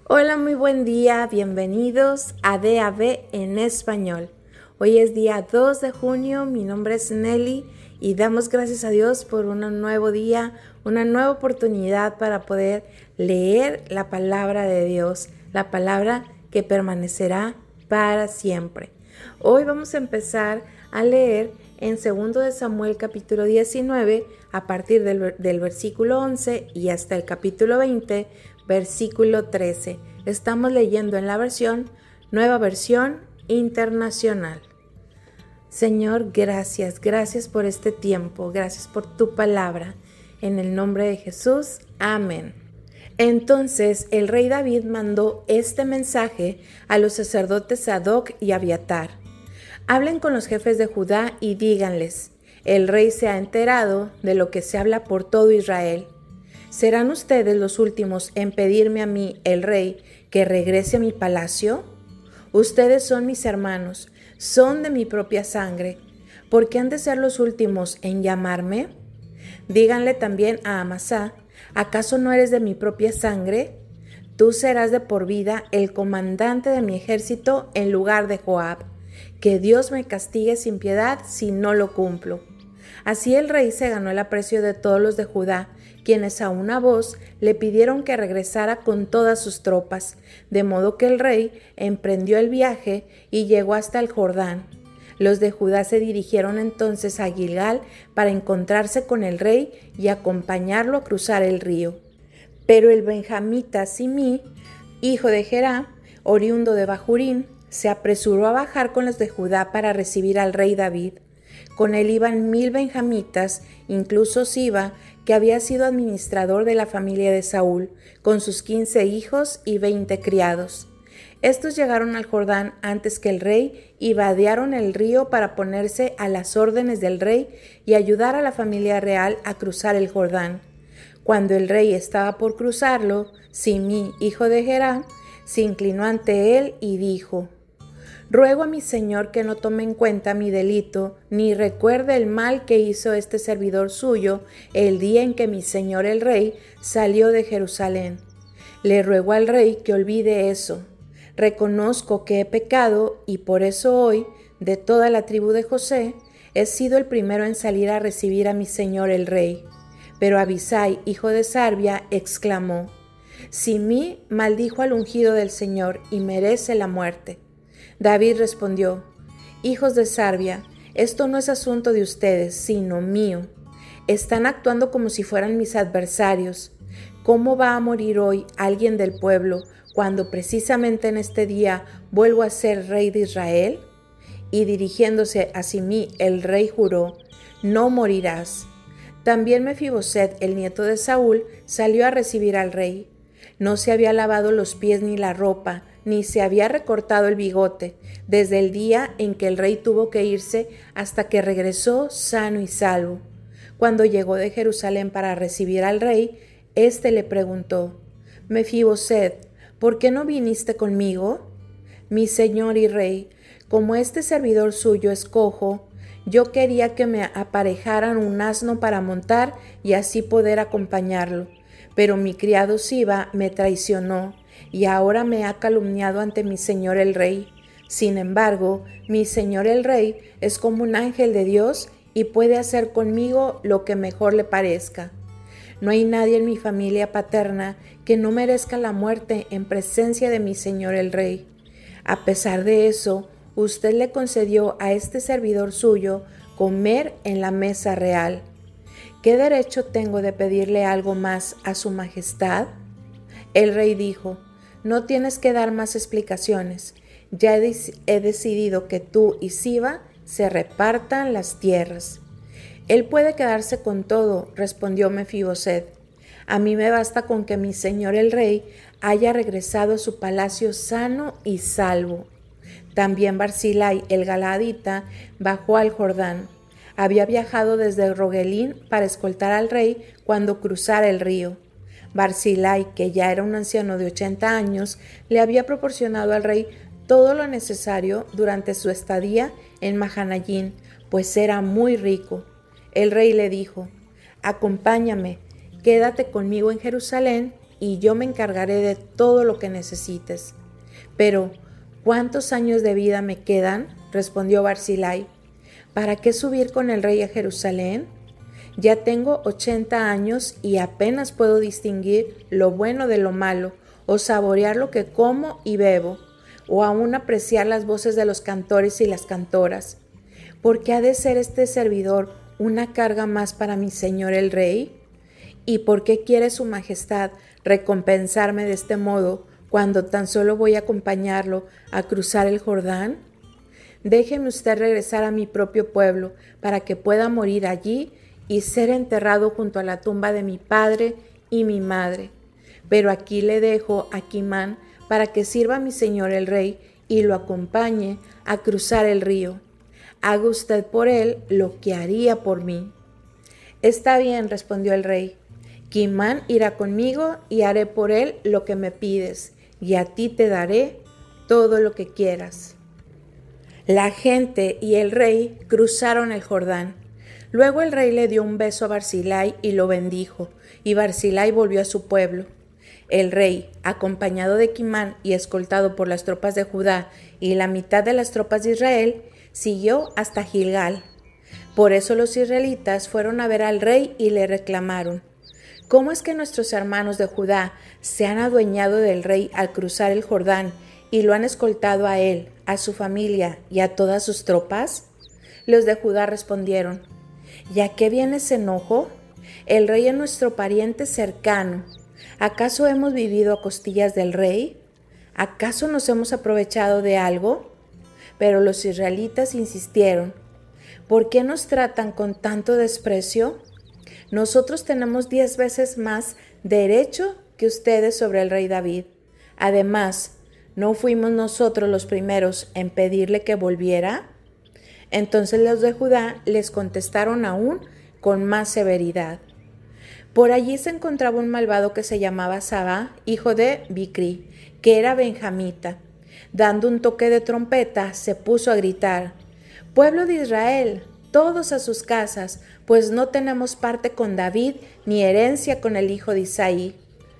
Hola, muy buen día, bienvenidos a DAB en español. Hoy es día 2 de junio, mi nombre es Nelly y damos gracias a Dios por un nuevo día, una nueva oportunidad para poder leer la palabra de Dios, la palabra que permanecerá para siempre. Hoy vamos a empezar a leer en 2 de Samuel capítulo 19 a partir del versículo 11 y hasta el capítulo 20, versículo 13. Estamos leyendo en la nueva versión internacional. Señor, gracias por este tiempo, gracias por tu palabra. En el nombre de Jesús, amén. Entonces el rey David mandó este mensaje a los sacerdotes Sadoc y Abiatar. Hablen con los jefes de Judá y díganles: el rey se ha enterado de lo que se habla por todo Israel. ¿Serán ustedes los últimos en pedirme a mí, el rey, que regrese a mi palacio? Ustedes son mis hermanos, son de mi propia sangre. ¿Por qué han de ser los últimos en llamarme? Díganle también a Amasá: ¿acaso no eres de mi propia sangre? Tú serás de por vida el comandante de mi ejército en lugar de Joab. Que Dios me castigue sin piedad si no lo cumplo. Así el rey se ganó el aprecio de todos los de Judá, quienes a una voz le pidieron que regresara con todas sus tropas, de modo que el rey emprendió el viaje y llegó hasta el Jordán. Los de Judá se dirigieron entonces a Gilgal para encontrarse con el rey y acompañarlo a cruzar el río. Pero el benjamita Simí, hijo de Gerá, oriundo de Bahurín, se apresuró a bajar con los de Judá para recibir al rey David. Con él iban 1000 benjamitas, incluso Siba, que había sido administrador de la familia de Saúl, con sus 15 hijos y 20 criados. Estos llegaron al Jordán antes que el rey y vadearon el río para ponerse a las órdenes del rey y ayudar a la familia real a cruzar el Jordán. Cuando el rey estaba por cruzarlo, Simí, hijo de Gerá, se inclinó ante él y dijo: ruego a mi señor que no tome en cuenta mi delito, ni recuerde el mal que hizo este servidor suyo el día en que mi señor el rey salió de Jerusalén. Le ruego al rey que olvide eso. Reconozco que he pecado y por eso hoy, de toda la tribu de José, he sido el primero en salir a recibir a mi señor el rey. Pero Abisai, hijo de Sarbia, exclamó: Simí maldijo al ungido del Señor y merece la muerte. David respondió: hijos de Sarbia, esto no es asunto de ustedes, sino mío. Están actuando como si fueran mis adversarios. ¿Cómo va a morir hoy alguien del pueblo cuando precisamente en este día vuelvo a ser rey de Israel? Y dirigiéndose a Simí, el rey juró: no morirás. También Mefiboset, el nieto de Saúl, salió a recibir al rey. No se había lavado los pies ni la ropa, ni se había recortado el bigote, desde el día en que el rey tuvo que irse hasta que regresó sano y salvo. Cuando llegó de Jerusalén para recibir al rey, éste le preguntó: Mefiboset, ¿por qué no viniste conmigo? Mi señor y rey, como este servidor suyo es cojo, yo quería que me aparejaran un asno para montar y así poder acompañarlo. Pero mi criado Siba me traicionó y ahora me ha calumniado ante mi señor el rey. Sin embargo, mi señor el rey es como un ángel de Dios y puede hacer conmigo lo que mejor le parezca. No hay nadie en mi familia paterna que no merezca la muerte en presencia de mi señor el rey. A pesar de eso, usted le concedió a este servidor suyo comer en la mesa real. ¿Qué derecho tengo de pedirle algo más a su majestad? El rey dijo: no tienes que dar más explicaciones. Ya he decidido que tú y Siba se repartan las tierras. Él puede quedarse con todo, respondió Mefiboset. A mí me basta con que mi señor el rey haya regresado a su palacio sano y salvo. También Barzillai, el galadita, bajó al Jordán. Había viajado desde Rogelín para escoltar al rey cuando cruzara el río. Barzillai, que ya era un anciano de 80 años, le había proporcionado al rey todo lo necesario durante su estadía en Mahanayín, pues era muy rico. El rey le dijo: acompáñame, quédate conmigo en Jerusalén y yo me encargaré de todo lo que necesites. Pero, ¿cuántos años de vida me quedan?, respondió Barzillai. ¿Para qué subir con el rey a Jerusalén? Ya tengo 80 años y apenas puedo distinguir lo bueno de lo malo, o saborear lo que como y bebo, o aún apreciar las voces de los cantores y las cantoras. ¿Por qué ha de ser este servidor una carga más para mi señor el rey? ¿Y por qué quiere su majestad recompensarme de este modo cuando tan solo voy a acompañarlo a cruzar el Jordán? Déjeme usted regresar a mi propio pueblo para que pueda morir allí y ser enterrado junto a la tumba de mi padre y mi madre. Pero aquí le dejo a Kimán para que sirva a mi señor el rey y lo acompañe a cruzar el río. Haga usted por él lo que haría por mí. Está bien, respondió el rey. Kimán irá conmigo y haré por él lo que me pides, y a ti te daré todo lo que quieras. La gente y el rey cruzaron el Jordán. Luego el rey le dio un beso a Barzillai y lo bendijo, y Barzillai volvió a su pueblo. El rey, acompañado de Kimán y escoltado por las tropas de Judá y la mitad de las tropas de Israel, siguió hasta Gilgal. Por eso los israelitas fueron a ver al rey y le reclamaron: ¿cómo es que nuestros hermanos de Judá se han adueñado del rey al cruzar el Jordán y lo han escoltado a él, a su familia y a todas sus tropas? Los de Judá respondieron: ¿y a qué viene ese enojo? El rey es nuestro pariente cercano. ¿Acaso hemos vivido a costillas del rey? ¿Acaso nos hemos aprovechado de algo? Pero los israelitas insistieron: ¿por qué nos tratan con tanto desprecio? Nosotros tenemos 10 veces más derecho que ustedes sobre el rey David. Además, ¿no fuimos nosotros los primeros en pedirle que volviera? Entonces los de Judá les contestaron aún con más severidad. Por allí se encontraba un malvado que se llamaba Sabá, hijo de Bicri, que era benjamita. Dando un toque de trompeta, se puso a gritar: «Pueblo de Israel, todos a sus casas, pues no tenemos parte con David ni herencia con el hijo de Isaí».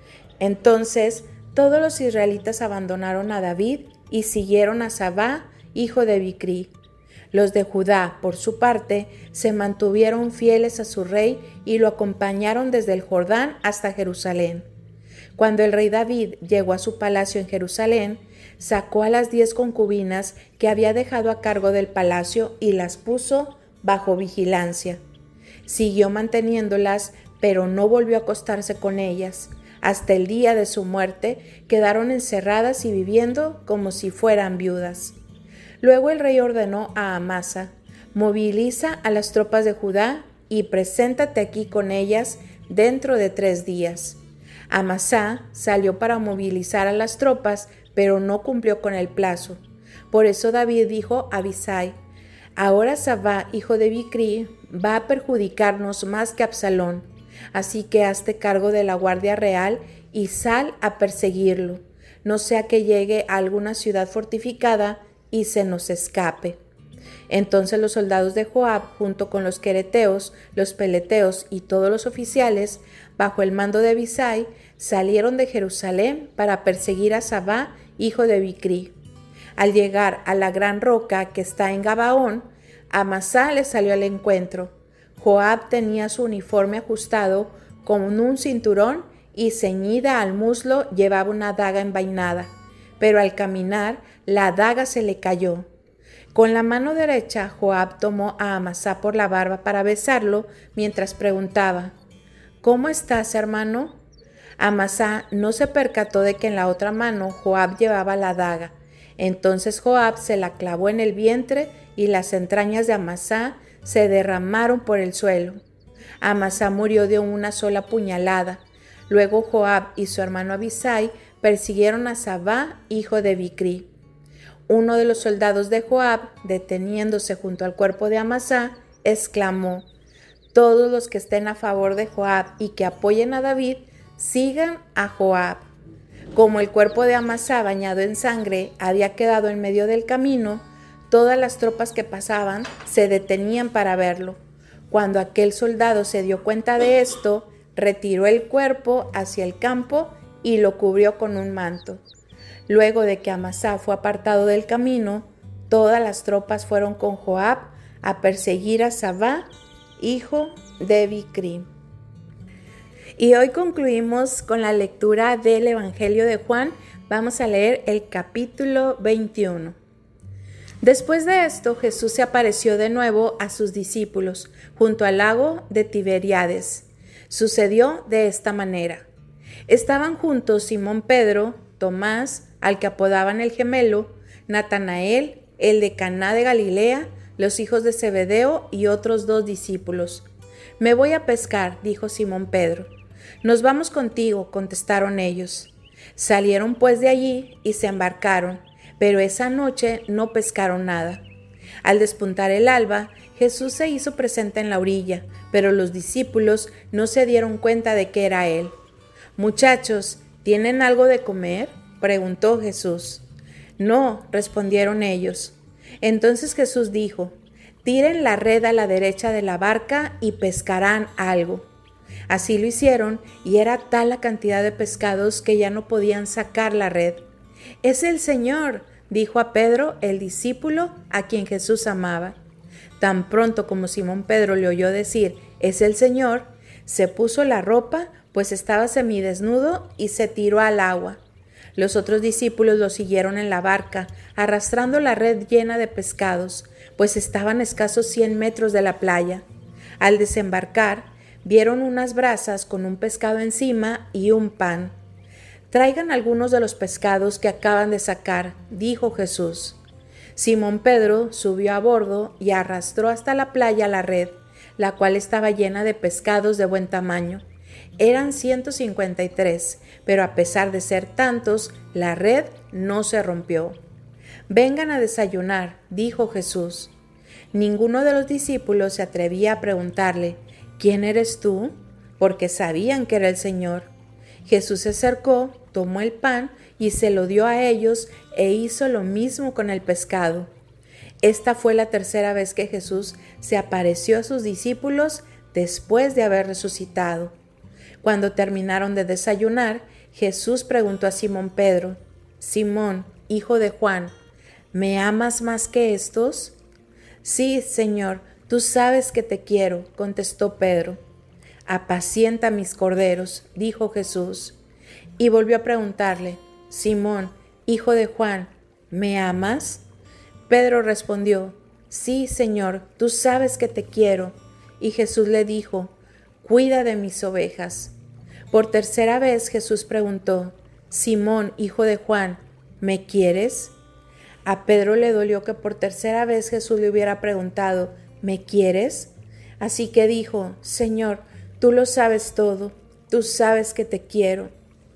Entonces todos los israelitas abandonaron a David y siguieron a Sabá, hijo de Bicri. Los de Judá, por su parte, se mantuvieron fieles a su rey y lo acompañaron desde el Jordán hasta Jerusalén. Cuando el rey David llegó a su palacio en Jerusalén, sacó a las 10 concubinas que había dejado a cargo del palacio y las puso bajo vigilancia. Siguió manteniéndolas, pero no volvió a acostarse con ellas. Hasta el día de su muerte quedaron encerradas y viviendo como si fueran viudas. Luego el rey ordenó a Amasa: «Moviliza a las tropas de Judá y preséntate aquí con ellas dentro de 3 días». Amasa salió para movilizar a las tropas, pero no cumplió con el plazo. Por eso David dijo a Abisai: «Ahora Sabá, hijo de Bicri, va a perjudicarnos más que Absalón, así que hazte cargo de la guardia real y sal a perseguirlo, no sea que llegue a alguna ciudad fortificada y se nos escape». Entonces los soldados de Joab, junto con los quereteos, los peleteos y todos los oficiales, bajo el mando de Abisai, salieron de Jerusalén para perseguir a Sabá, hijo de Bicri. Al llegar a la gran roca que está en Gabaón, Amasa le salió al encuentro. Joab tenía su uniforme ajustado con un cinturón y ceñida al muslo llevaba una daga envainada, pero al caminar la daga se le cayó. Con la mano derecha, Joab tomó a Amasa por la barba para besarlo mientras preguntaba: «¿Cómo estás, hermano?». Amasa no se percató de que en la otra mano Joab llevaba la daga. Entonces Joab se la clavó en el vientre y las entrañas de Amasa se derramaron por el suelo. Amasa murió de una sola puñalada. Luego Joab y su hermano Abisai persiguieron a Sabá, hijo de Bicri. Uno de los soldados de Joab, deteniéndose junto al cuerpo de Amasa, exclamó: «Todos los que estén a favor de Joab y que apoyen a David, sigan a Joab». Como el cuerpo de Amasa, bañado en sangre, había quedado en medio del camino, todas las tropas que pasaban se detenían para verlo. Cuando aquel soldado se dio cuenta de esto, retiró el cuerpo hacia el campo y lo cubrió con un manto. Luego de que Amasá fue apartado del camino, todas las tropas fueron con Joab a perseguir a Sabá, hijo de Bicri. Y hoy concluimos con la lectura del Evangelio de Juan. Vamos a leer el capítulo 21. Después de esto, Jesús se apareció de nuevo a sus discípulos junto al lago de Tiberíades. Sucedió de esta manera. Estaban juntos Simón Pedro, Tomás, al que apodaban el gemelo, Natanael, el de Caná de Galilea, los hijos de Zebedeo y otros 2 discípulos. «Me voy a pescar», dijo Simón Pedro. «Nos vamos contigo», contestaron ellos. Salieron pues de allí y se embarcaron, pero esa noche no pescaron nada. Al despuntar el alba, Jesús se hizo presente en la orilla, pero los discípulos no se dieron cuenta de que era él. «Muchachos, ¿tienen algo de comer?», preguntó Jesús. «No», respondieron ellos. Entonces Jesús dijo: «Tiren la red a la derecha de la barca y pescarán algo». Así lo hicieron, y era tal la cantidad de pescados que ya no podían sacar la red. «Es el Señor», dijo a Pedro, el discípulo a quien Jesús amaba. Tan pronto como Simón Pedro le oyó decir: «Es el Señor», se puso la ropa, pues estaba semidesnudo, y se tiró al agua. Los otros discípulos lo siguieron en la barca, arrastrando la red llena de pescados, pues estaban a escasos 100 metros de la playa. Al desembarcar, vieron unas brasas con un pescado encima y un pan. «Traigan algunos de los pescados que acaban de sacar», dijo Jesús. Simón Pedro subió a bordo y arrastró hasta la playa la red, la cual estaba llena de pescados de buen tamaño. Eran 153, pero a pesar de ser tantos, la red no se rompió. «Vengan a desayunar», dijo Jesús. Ninguno de los discípulos se atrevía a preguntarle: «¿Quién eres tú?», porque sabían que era el Señor. Jesús se acercó, tomó el pan y se lo dio a ellos, e hizo lo mismo con el pescado. Esta fue la tercera vez que Jesús se apareció a sus discípulos después de haber resucitado. Cuando terminaron de desayunar, Jesús preguntó a Simón Pedro: «Simón, hijo de Juan, ¿me amas más que estos?». «Sí, Señor, tú sabes que te quiero», contestó Pedro. «Apacienta mis corderos», dijo Jesús. Y volvió a preguntarle: «Simón, hijo de Juan, ¿me amas?». Pedro respondió: «Sí, Señor, tú sabes que te quiero». Y Jesús le dijo: «Cuida de mis ovejas». Por tercera vez Jesús preguntó: «Simón, hijo de Juan, ¿me quieres?». A Pedro le dolió que por tercera vez Jesús le hubiera preguntado: «¿Me quieres?». Así que dijo: «Señor, tú lo sabes todo, tú sabes que te quiero».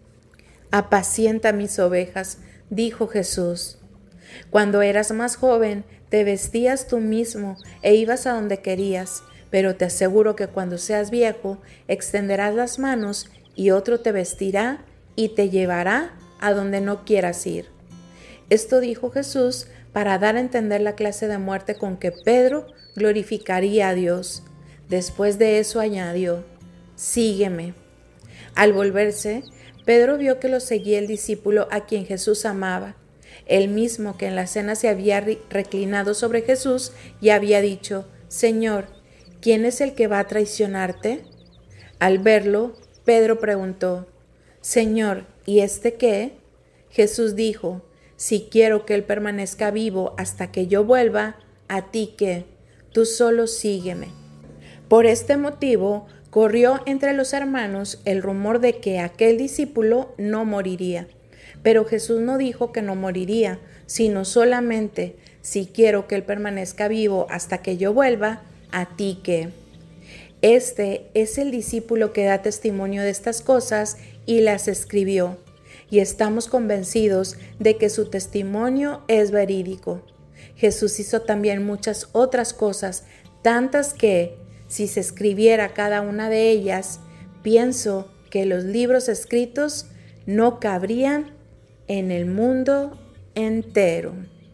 «Apacienta mis ovejas», dijo Jesús. «Cuando eras más joven, te vestías tú mismo e ibas a donde querías, pero te aseguro que cuando seas viejo, extenderás las manos y otro te vestirá y te llevará a donde no quieras ir». Esto dijo Jesús para dar a entender la clase de muerte con que Pedro glorificaría a Dios. Después de eso añadió: «Sígueme». Al volverse, Pedro vio que lo seguía el discípulo a quien Jesús amaba, el mismo que en la cena se había reclinado sobre Jesús y había dicho: «Señor, ¿quién es el que va a traicionarte?». Al verlo, Pedro preguntó: «Señor, ¿y este qué?». Jesús dijo: «Si quiero que él permanezca vivo hasta que yo vuelva, ¿a ti qué? Tú solo sígueme». Por este motivo, corrió entre los hermanos el rumor de que aquel discípulo no moriría. Pero Jesús no dijo que no moriría, sino solamente: «Si quiero que él permanezca vivo hasta que yo vuelva, ¿a ti qué?». Este es el discípulo que da testimonio de estas cosas y las escribió, y estamos convencidos de que su testimonio es verídico. Jesús hizo también muchas otras cosas, tantas que, si se escribiera cada una de ellas, pienso que los libros escritos no cabrían en el mundo entero.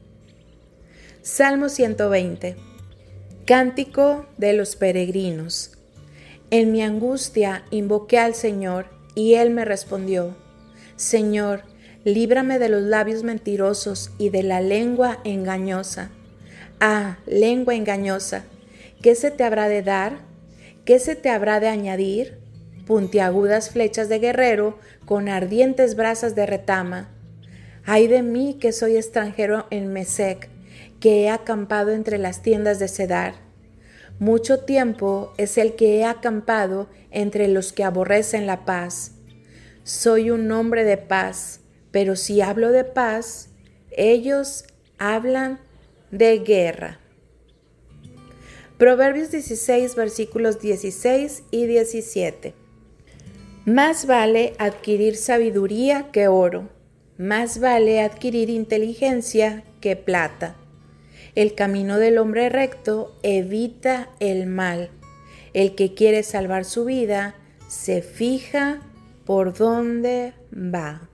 Salmo 120. Cántico de los peregrinos. En mi angustia invoqué al Señor, y Él me respondió. Señor, líbrame de los labios mentirosos y de la lengua engañosa. Ah, lengua engañosa, ¿qué se te habrá de dar? ¿Qué se te habrá de añadir? Puntiagudas flechas de guerrero con ardientes brasas de retama. Ay de mí que soy extranjero en Mesec, que he acampado entre las tiendas de Cedar. Mucho tiempo es el que he acampado entre los que aborrecen la paz. Soy un hombre de paz, pero si hablo de paz, ellos hablan de guerra. Proverbios 16, versículos 16 y 17. Más vale adquirir sabiduría que oro, más vale adquirir inteligencia que plata. El camino del hombre recto evita el mal. El que quiere salvar su vida se fija por dónde va.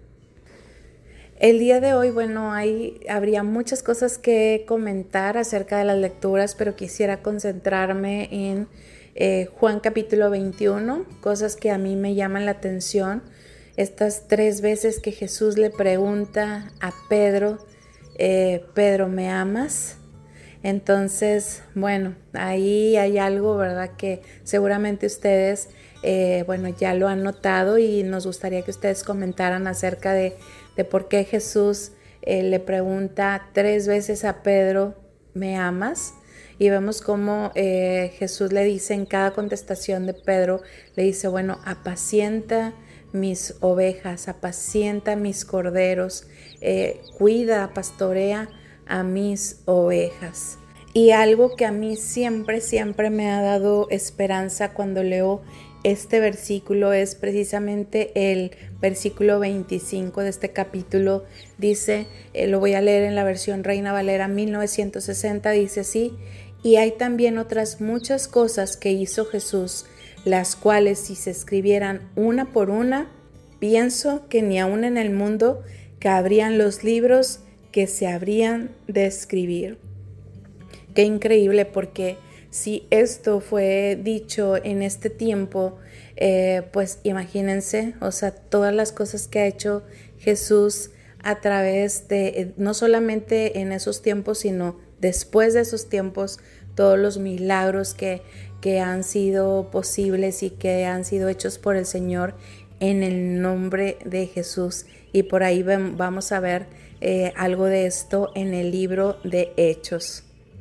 El día de hoy, habría muchas cosas que comentar acerca de las lecturas, pero quisiera concentrarme en Juan capítulo 21, cosas que a mí me llaman la atención. Estas 3 veces que Jesús le pregunta a Pedro, Pedro, ¿me amas? Entonces, ahí hay algo, ¿verdad? Que seguramente ustedes, ya lo han notado y nos gustaría que ustedes comentaran acerca de por qué Jesús le pregunta 3 veces a Pedro, ¿me amas? Y vemos cómo Jesús le dice en cada contestación de Pedro, le dice, apacienta mis ovejas, apacienta mis corderos, cuida, pastorea a mis ovejas. Y algo que a mí siempre me ha dado esperanza cuando leo este versículo es precisamente el versículo 25 de este capítulo. Dice, lo voy a leer en la versión Reina Valera 1960, dice así: y hay también otras muchas cosas que hizo Jesús, las cuales si se escribieran una por una, pienso que ni aún en el mundo cabrían los libros que se habrían de escribir. Qué increíble, porque si esto fue dicho en este tiempo, pues imagínense, todas las cosas que ha hecho Jesús a través de, no solamente en esos tiempos, sino después de esos tiempos, todos los milagros que han sido posibles y que han sido hechos por el Señor en el nombre de Jesús. Y por ahí vamos a ver algo de esto en el libro de Hechos.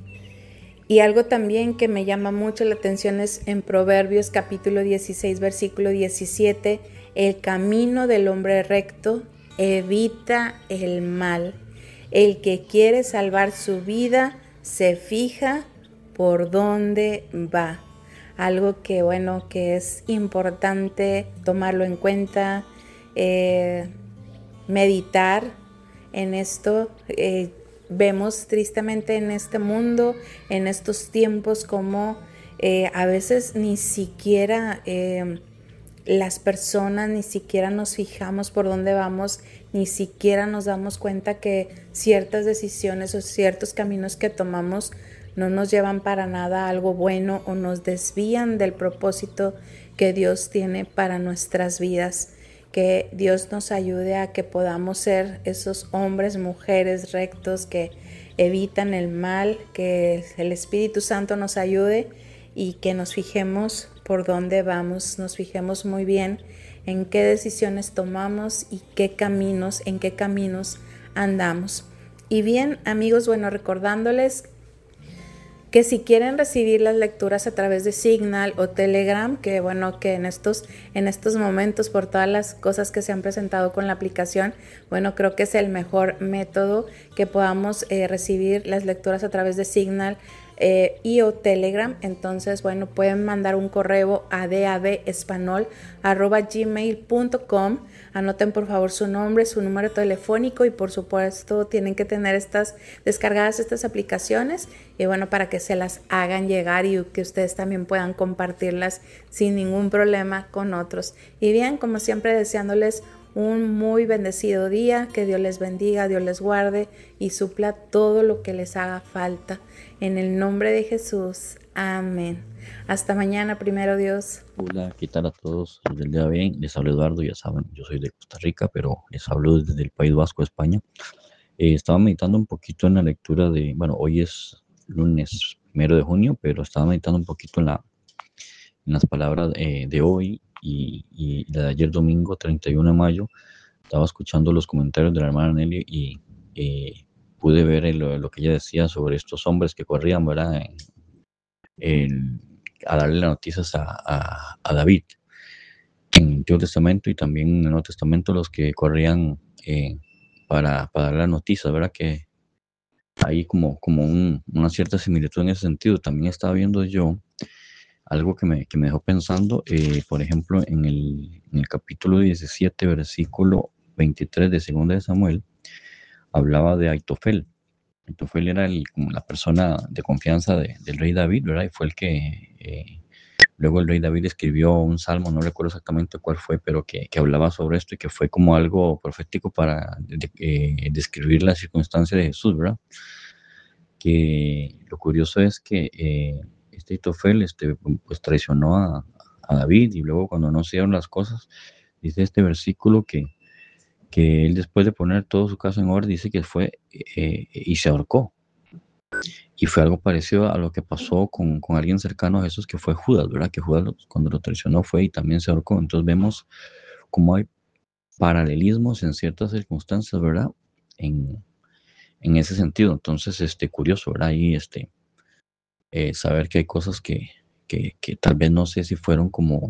Y algo también que me llama mucho la atención es en Proverbios capítulo 16, versículo 17, el camino del hombre recto evita el mal. El que quiere salvar su vida se fija por dónde va. Algo que que es importante tomarlo en cuenta, meditar en esto. Vemos tristemente en este mundo, en estos tiempos, como a veces ni siquiera las personas, ni siquiera nos fijamos por dónde vamos, ni siquiera nos damos cuenta que ciertas decisiones o ciertos caminos que tomamos no nos llevan para nada a algo bueno o nos desvían del propósito que Dios tiene para nuestras vidas. Que Dios nos ayude a que podamos ser esos hombres, mujeres rectos que evitan el mal, que el Espíritu Santo nos ayude y que nos fijemos por dónde vamos, nos fijemos muy bien en qué decisiones tomamos y en qué caminos andamos. Y bien, amigos, recordándoles que si quieren recibir las lecturas a través de Signal o Telegram, que en estos momentos, por todas las cosas que se han presentado con la aplicación, creo que es el mejor método que podamos recibir las lecturas a través de Signal y o Telegram. Entonces, pueden mandar un correo a davespanol@gmail.com. Anoten por favor su nombre, su número telefónico y por supuesto tienen que tener descargadas estas aplicaciones y para que se las hagan llegar y que ustedes también puedan compartirlas sin ningún problema con otros. Y bien, como siempre, deseándoles un muy bendecido día, que Dios les bendiga, Dios les guarde y supla todo lo que les haga falta. En el nombre de Jesús, amén. Hasta mañana, primero Dios. Hola, ¿qué tal a todos? Los del día bien, les hablo Eduardo, ya saben, yo soy de Costa Rica, pero les hablo desde el País Vasco, España. Estaba meditando un poquito en la lectura de, bueno, hoy es lunes 1 de junio, pero estaba meditando un poquito en las palabras de hoy y la de ayer domingo 31 de mayo. Estaba escuchando los comentarios de la hermana Nelly y pude ver lo que ella decía sobre estos hombres que corrían, ¿verdad? En- a darle las noticias a David en el Antiguo Testamento y también en el Nuevo Testamento los que corrían para dar las noticias, ¿verdad? Que hay como una cierta similitud en ese sentido. También estaba viendo yo algo que me dejó pensando, por ejemplo, en el capítulo 17, versículo 23 de 2 de Samuel, hablaba de Aitofel. Aitofel era como la persona de confianza del rey David, ¿verdad? Y fue el que luego el rey David escribió un salmo, no recuerdo exactamente cuál fue, pero que hablaba sobre esto y que fue como algo profético para describir la circunstancia de Jesús, ¿verdad? Que lo curioso es que este Itofel pues traicionó a David y luego cuando no se dieron las cosas, dice este versículo que él después de poner todo su caso en orden, dice que fue y se ahorcó. Y fue algo parecido a lo que pasó con alguien cercano a Jesús, que fue Judas, ¿verdad? Que Judas cuando lo traicionó fue y también se ahorcó. Entonces vemos cómo hay paralelismos en ciertas circunstancias, ¿verdad? En, en ese sentido. Entonces, curioso, ¿verdad? Y saber que hay cosas que tal vez no sé si fueron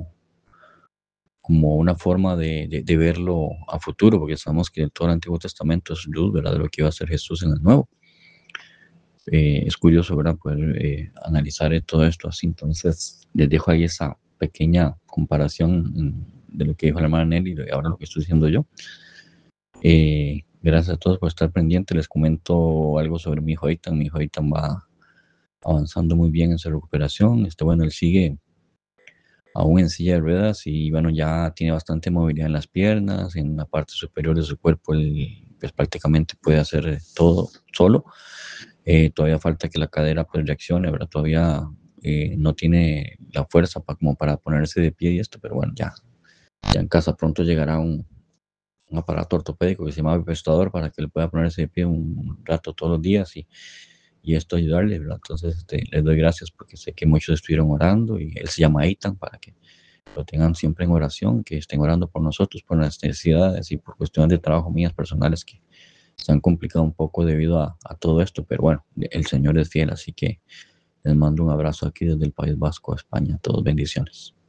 como una forma de verlo a futuro, porque sabemos que todo el Antiguo Testamento es luz, ¿verdad? De lo que iba a ser Jesús en el Nuevo. Es curioso, ¿verdad? Poder analizar todo esto así. Entonces, les dejo ahí esa pequeña comparación de lo que dijo la hermana Nelly y ahora lo que estoy diciendo yo. Gracias a todos por estar pendientes. Les comento algo sobre mi hijo Eitan. Mi hijo Eitan va avanzando muy bien en su recuperación. Bueno, él sigue aún en silla de ruedas y bueno, ya tiene bastante movilidad en las piernas, en la parte superior de su cuerpo, él pues, prácticamente puede hacer todo solo. Todavía falta que la cadera pues reaccione, ¿verdad? Todavía no tiene la fuerza como para ponerse de pie y esto, pero bueno, ya en casa pronto llegará un aparato ortopédico que se llama bipostador para que él pueda ponerse de pie un rato todos los días y esto ayudarle, ¿verdad? Entonces, les doy gracias porque sé que muchos estuvieron orando y él se llama Eitan para que lo tengan siempre en oración, que estén orando por nosotros, por las necesidades y por cuestiones de trabajo mías personales que se han complicado un poco debido a todo esto, pero bueno, el Señor es fiel, así que les mando un abrazo aquí desde el País Vasco, España. Todos bendiciones.